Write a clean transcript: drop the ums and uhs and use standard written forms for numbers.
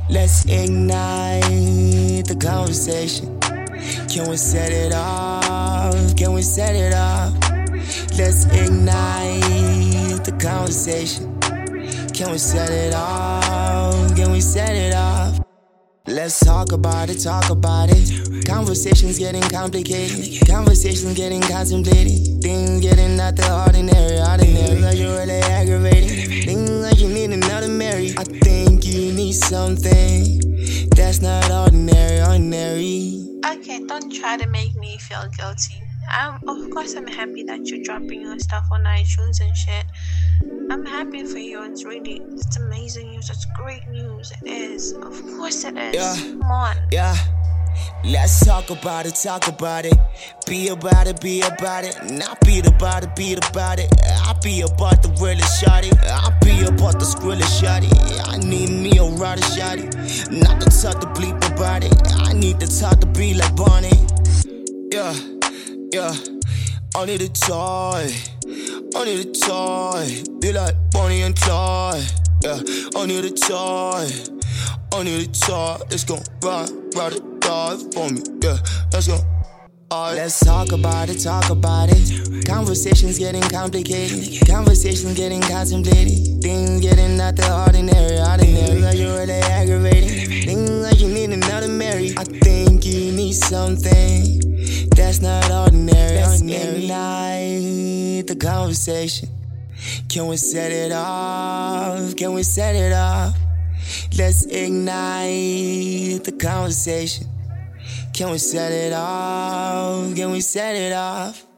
Let's ignite the conversation. Can we set it off? Can we set it off? Let's ignite the conversation. Can we set it off? Can we set it off? Let's talk about it, talk about it. Conversations getting complicated. Conversations getting contemplated. Things getting out the ordinary, ordinary. Like you're really aggravating. Things like you need another Mary. I think you need something that's not ordinary, ordinary. Okay, don't try to make me feel guilty. Of course, I'm happy that you're dropping your stuff on iTunes and shit. I'm happy for you. It's amazing news. It's great news. It is. Of course it is. Yeah. Come on. Yeah. Let's talk about it, talk about it. Be about it, be about it. Not beat about it, beat about it. I be about the realest shawty. I be about the skrillest shawty. I need me a rider shawty. Not to talk to bleep about it. I need to talk to be like Barney. Yeah, yeah. I need a toy. I need a toy. Be like Bonnie and Clyde. Yeah, I need a toy. I need a toy. It's gon' ride it, die for me. Yeah, let's go. Let's talk about it, talk about it. Conversations getting complicated. Conversations getting contemplated. Things getting out the ordinary, ordinary. Like you're really aggravating. Things like you need another Mary. I think you need something that's not ordinary, ordinary. Ignite the conversation. Can we set it off? Can we set it off? Let's ignite the conversation. Can we set it off? Can we set it off?